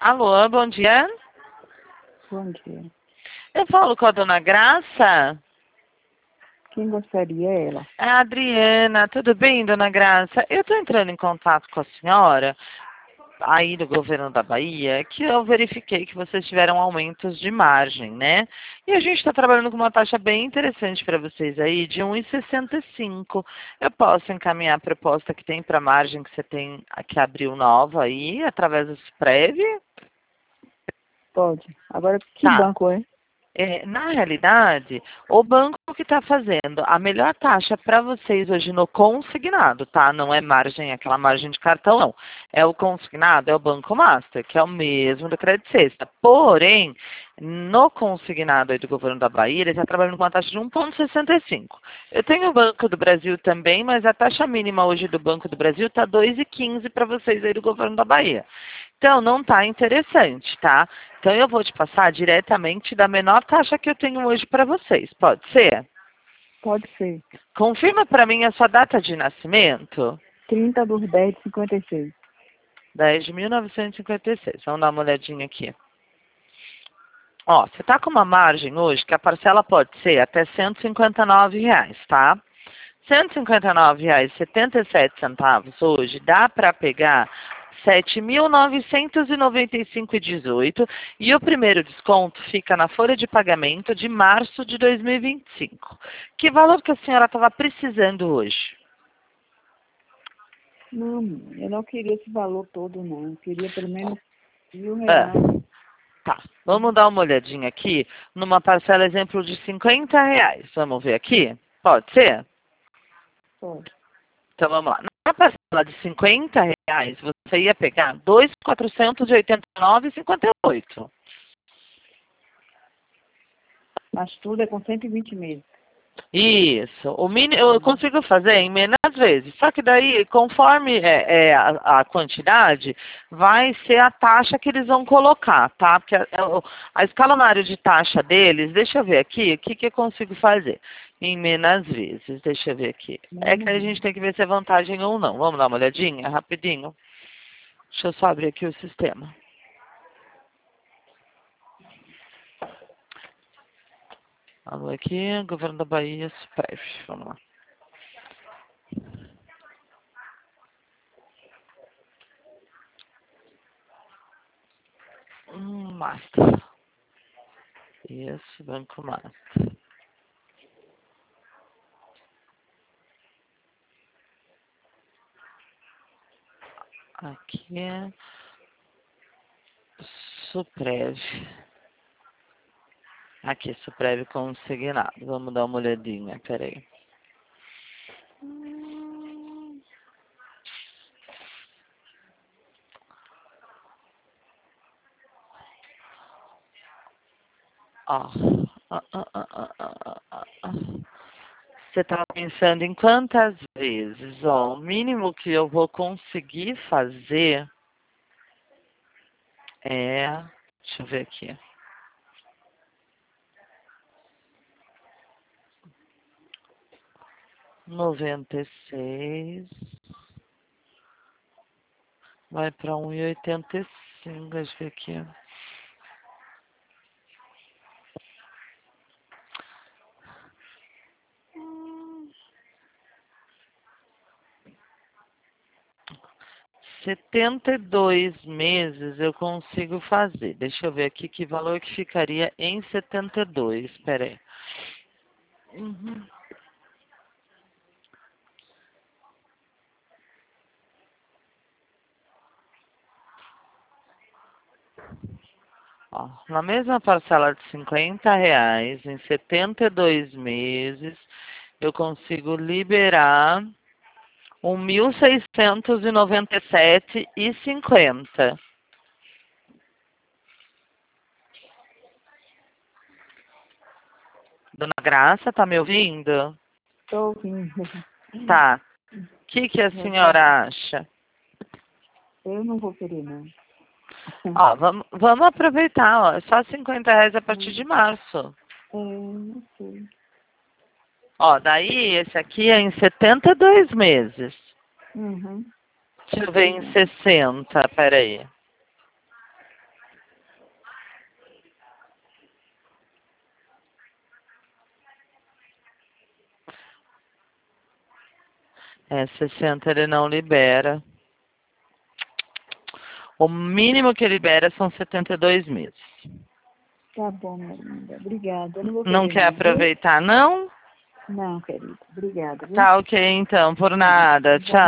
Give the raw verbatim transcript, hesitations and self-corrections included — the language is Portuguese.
Alô, bom dia. Bom dia. Eu falo com a dona Graça. Quem gostaria é ela? É a Adriana. Tudo bem, dona Graça? Eu estou entrando em contato com a senhora, aí do governo da Bahia, que eu verifiquei que vocês tiveram aumentos de margem, né? E a gente está trabalhando com uma taxa bem interessante para vocês aí, de um vírgula sessenta e cinco. Eu posso encaminhar a proposta que tem para a margem que você tem, que abriu nova aí, através do Sprev? Pode. Agora, que Tá. banco é? É, na realidade, o banco que está fazendo a melhor taxa para vocês hoje no consignado, tá? Não é margem, aquela margem de cartão, não. É o consignado, é o Banco Master, que é o mesmo do Credit Sexta. Porém, no consignado aí do governo da Bahia, ele está trabalhando com uma taxa de um vírgula sessenta e cinco. Eu tenho o Banco do Brasil também, mas a taxa mínima hoje do Banco do Brasil está dois vírgula quinze para vocês aí do governo da Bahia. Então, não está interessante, tá? Então, eu vou te passar diretamente da menor taxa que eu tenho hoje para vocês. Pode ser? Pode ser. Confirma para mim a sua data de nascimento. trinta dos dez de cinquenta e seis. dez de mil novecentos e cinquenta e seis. Vamos dar uma olhadinha aqui. Ó, você está com uma margem hoje que a parcela pode ser até cento e cinquenta e nove reais, tá? cento e cinquenta e nove reais e setenta e sete centavos hoje dá para pegar sete mil novecentos e noventa e cinco reais e dezoito centavos e o primeiro desconto fica na folha de pagamento de março de dois mil e vinte e cinco. Que valor que a senhora estava precisando hoje? Não, eu não queria esse valor todo, não. Eu queria pelo menos mil Ah, reais. tá, vamos dar uma olhadinha aqui numa parcela exemplo de cinquenta reais. Vamos ver aqui? Pode ser? Pode. Então vamos lá. Na parcela de cinquenta reais, você ia pegar dois mil quatrocentos e oitenta e nove reais e cinquenta e oito centavos. Mas tudo é com cento e vinte meses. Isso. O mini, eu consigo fazer em menos vezes. Só que daí, conforme é, é, a, a quantidade, vai ser a taxa que eles vão colocar, tá? Porque a, a escalonário de taxa deles, deixa eu ver aqui, o que, que eu consigo fazer em menos vezes. Deixa eu ver aqui. É que a gente tem que ver se é vantagem ou não. Vamos dar uma olhadinha, rapidinho. Deixa eu só abrir aqui o sistema. Alô aqui, Governo da Bahia, Sprev. Vamos lá. Hum, Master. Isso, Banco Master. Aqui é Suprev. Aqui, Suprev consignado. Vamos dar uma olhadinha, peraí. Hum. Ó. Ah, ah, ah, ah, ah, ah, ah. Você está pensando em quantas vezes? Ó, o mínimo que eu vou conseguir fazer é... Deixa eu ver aqui. Noventa e seis. Vai para um e oitenta e cinco. Deixa eu ver aqui. Setenta e dois meses eu consigo fazer. Deixa eu ver aqui que valor que ficaria em setenta e dois. Espera aí. Uhum. Ó, na mesma parcela de cinquenta reais, em setenta e dois meses, eu consigo liberar um mil seiscentos e noventa e sete reais e cinquenta centavos. Dona Graça, tá me ouvindo? Estou ouvindo. Tá. O que, que a senhora acha? Eu não vou querer, não. Ó, vamos, vamos aproveitar, ó. É só cinquenta reais a partir de março. É, não sei. Ó, daí esse aqui é em setenta e dois meses. Uhum. Deixa eu ver em sessenta, peraí. É, sessenta ele não libera. O mínimo que libera são setenta e dois meses. Tá bom, minha linda. Obrigada. Eu não vou Não querer quer não, viu? aproveitar, não? Não, querida. Obrigada, viu? Tá ok, então. Por nada. Bom Tchau.